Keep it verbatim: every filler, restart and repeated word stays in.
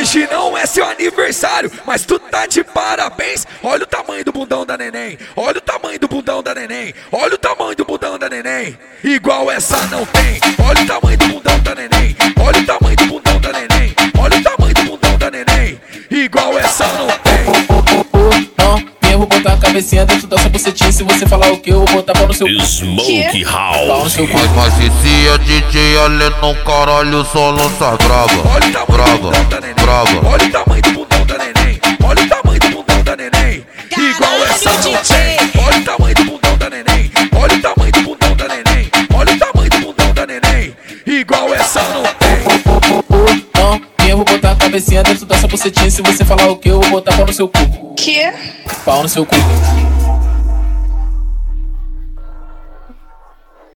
Hoje não é seu aniversário, mas tu tá de parabéns. Olha o tamanho do bundão da neném. Olha o tamanho do bundão da neném. Olha o tamanho do bundão da neném. Igual essa não tem. Olha o tamanho do bundão da neném. Olha o tamanho do bundão da neném. Olha o tamanho do bundão da neném. Igual essa não tem. Eu vou botar a cabecinha dentro da sua bucetinha. Se você falar o que, eu vou botar pau no seu cu. Smoke House. Pau no seu cu. Mas se a D J ali no caralho só lança brava. Olha o tamanho Brava, do bundão da neném. brava. Olha o tamanho do bundão da neném. Olha o tamanho do bundão da neném. Igual essa não tem. Olha o tamanho do bundão da neném. Olha o tamanho do bundão da neném. Olha o tamanho do bundão da neném. Igual essa não tem. Eu vou botar a cabecinha dentro da sua bucetinha. Se você falar o que, eu vou botar pau no seu cu. Que? Pau no seu cu.